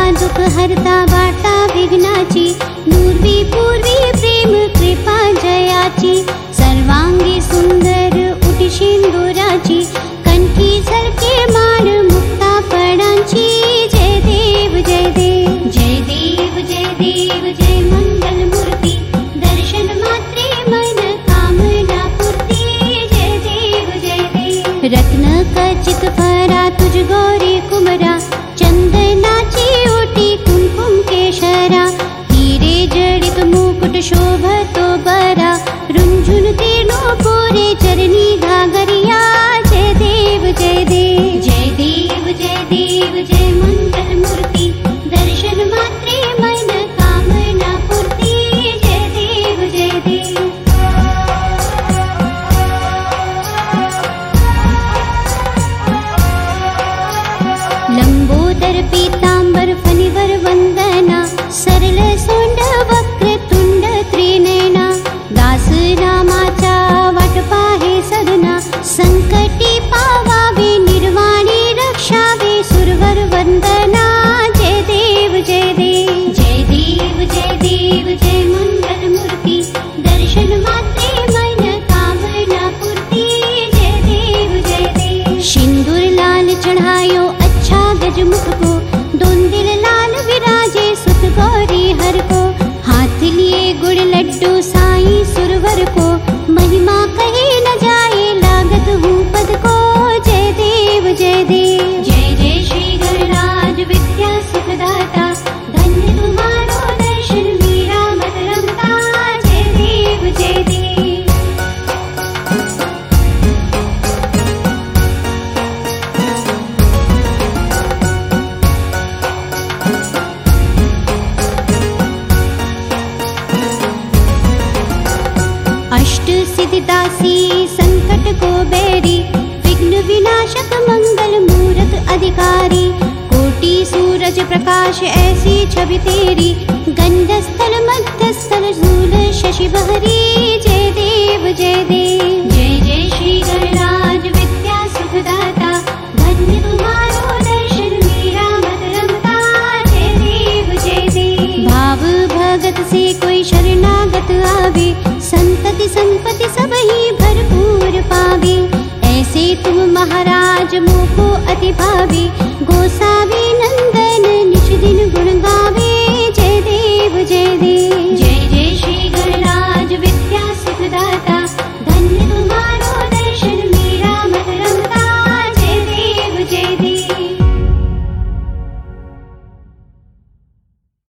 दुख हरता वार्ता विघ्नाची, दूर्वी पूर्वी प्रेम कृपा जयाची, सर्वांगी सुंदर उटी सिंदुराची, कंठी झलके माळ मुक्ता फळांची। जय देव जय देव जय देव जय देव जय मंगल मूर्ती, दर्शन मात्रे मन कामना पूर्ती। जय देव जय देव रत्न खचित फरा तुझ गौरी कुमरा, चंदनाची ओटी कुमकुम केशरा, हिरे जडित मुकुट शोभतो बरा, रुंझुन तीर्णो पोरे चरणी घागरिया। जय देव जय देव जय देव जय देव जय मंगल मूर्ती, दर्शन मात्रे मन कामना पूर्ती। जय देव जय देव लंबोदर पीतांबर फणिवर वंदना, सरल सोंड वक्र तुंड त्रिनयना, दास रामाचा वाट पाहे सदना, संकटी पावावे निर्वाणी रक्षावे सुरवर वंदना। जय देव जय देव जय देव जय देव जय मंगल मूर्ती, दर्शन मात्रे मन कामना पूर्ती। जय देव जय देव सिंदूर लाल चढ़ायो अच्छा गजमुख को, दोन दिल लाल विराजे सुत गौरी हर को, हाथ लिए गुड़ लड्डू साईं सुरवर को, महिमा कहे न जाए लागत हूँ पद को। जय देव जय देव जय जय श्री गणराज विद्या सुखदाता, धन्य तुम्हारो दर्शन मीरा मत रमता। जय देव जय देव अष्ट सिद्धिदासी संकट को बैरी, विघ्न विनाशक मंगल मूरत अधिकारी, कोटि सूरज प्रकाश ऐसी छवि तेरी, गंधस्थल मध्यस्थल शूल शशि बहरी। जय देव जय देव